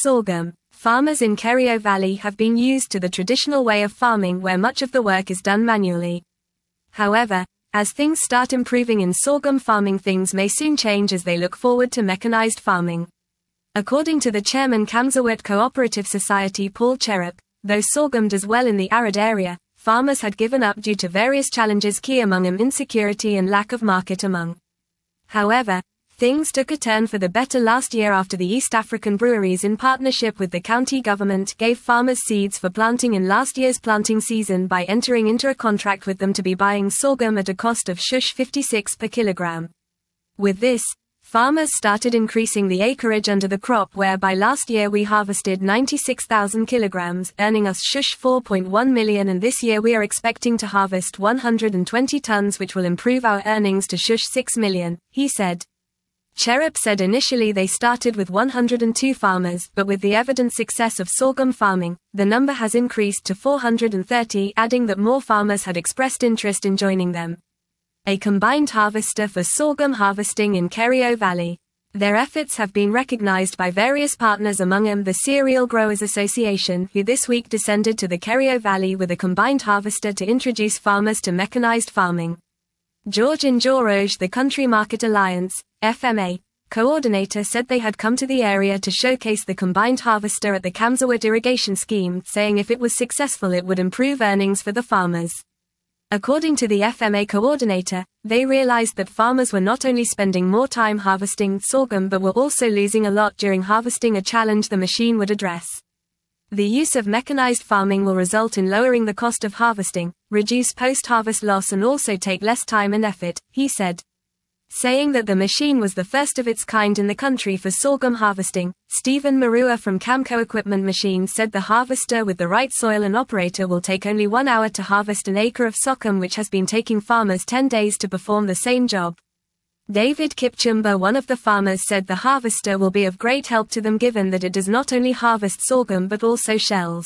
Sorghum. Farmers in Kerio Valley have been used to the traditional way of farming where much of the work is done manually. However, as things start improving in sorghum farming, things may soon change as they look forward to mechanized farming. According to the chairman Kamsawat Cooperative Society Paul Cherub, though sorghum does well in the arid area, farmers had given up due to various challenges, key among them insecurity and lack of market among. However, things took a turn for the better last year after the East African breweries in partnership with the county government gave farmers seeds for planting in last year's planting season by entering into a contract with them to be buying sorghum at a cost of $56 per kilogram. With this, farmers started increasing the acreage under the crop, whereby last year we harvested 96,000 kilograms, earning us $4.1 million, and this year we are expecting to harvest 120 tons, which will improve our earnings to $6 million, he said. Cherub said initially they started with 102 farmers, but with the evident success of sorghum farming, the number has increased to 430, adding that more farmers had expressed interest in joining them. A combined harvester for sorghum harvesting in Kerio Valley. Their efforts have been recognized by various partners, among them the Cereal Growers Association, who this week descended to the Kerio Valley with a combined harvester to introduce farmers to mechanized farming. George Njoroge, the Country Market Alliance, FMA, coordinator, said they had come to the area to showcase the combined harvester at the Kamsawat irrigation scheme, saying if it was successful it would improve earnings for the farmers. According to the FMA coordinator, they realized that farmers were not only spending more time harvesting sorghum but were also losing a lot during harvesting, a challenge the machine would address. The use of mechanized farming will result in lowering the cost of harvesting, reduce post-harvest loss and also take less time and effort, he said. Saying that the machine was the first of its kind in the country for sorghum harvesting, Stephen Marua from Camco Equipment Machines said the harvester with the right soil and operator will take only 1 hour to harvest an acre of sorghum, which has been taking farmers 10 days to perform the same job. David Kipchumba, one of the farmers, said the harvester will be of great help to them given that it does not only harvest sorghum but also shells.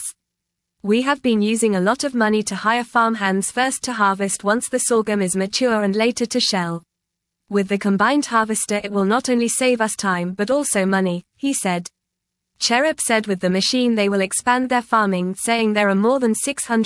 We have been using a lot of money to hire farmhands first to harvest once the sorghum is mature and later to shell. With the combined harvester it will not only save us time but also money, he said. Cherub said with the machine they will expand their farming, saying there are more than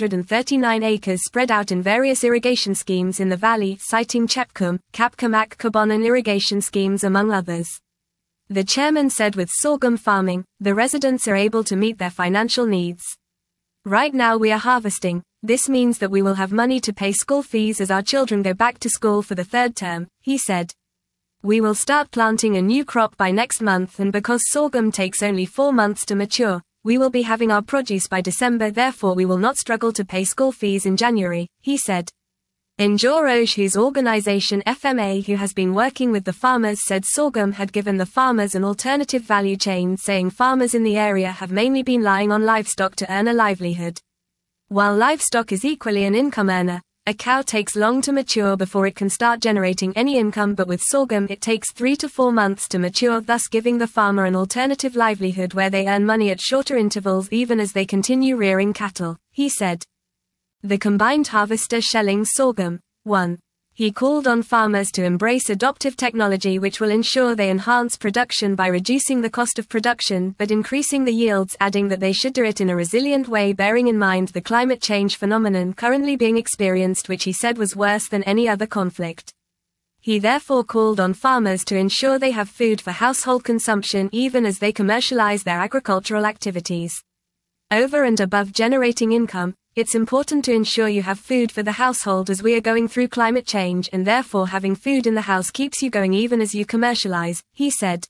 639 acres spread out in various irrigation schemes in the valley, citing Chepkum, Kapkamak, Kabonan irrigation schemes among others. The chairman said with sorghum farming, the residents are able to meet their financial needs. Right now we are harvesting. This means that we will have money to pay school fees as our children go back to school for the 3rd term, he said. We will start planting a new crop by next month, and because sorghum takes only 4 months to mature, we will be having our produce by December, therefore we will not struggle to pay school fees in January, he said. Njoroge, whose organization FMA, who has been working with the farmers, said sorghum had given the farmers an alternative value chain, saying farmers in the area have mainly been relying on livestock to earn a livelihood. While livestock is equally an income earner, a cow takes long to mature before it can start generating any income, but with sorghum it takes 3 to 4 months to mature, thus giving the farmer an alternative livelihood where they earn money at shorter intervals even as they continue rearing cattle, he said. The combined harvester shelling sorghum. 1. He called on farmers to embrace adoptive technology which will ensure they enhance production by reducing the cost of production but increasing the yields, adding that they should do it in a resilient way, bearing in mind the climate change phenomenon currently being experienced, which he said was worse than any other conflict. He therefore called on farmers to ensure they have food for household consumption even as they commercialize their agricultural activities. Over and above generating income, it's important to ensure you have food for the household as we are going through climate change, and therefore having food in the house keeps you going even as you commercialize, he said.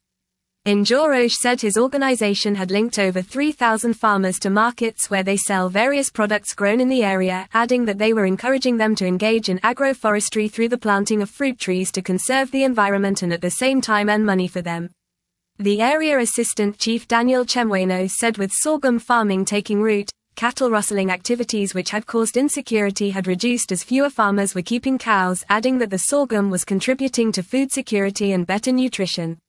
Njoroge said his organization had linked over 3,000 farmers to markets where they sell various products grown in the area, adding that they were encouraging them to engage in agroforestry through the planting of fruit trees to conserve the environment and at the same time earn money for them. The area assistant chief Daniel Chemweno said with sorghum farming taking root, cattle rustling activities which had caused insecurity had reduced as fewer farmers were keeping cows, adding that the sorghum was contributing to food security and better nutrition.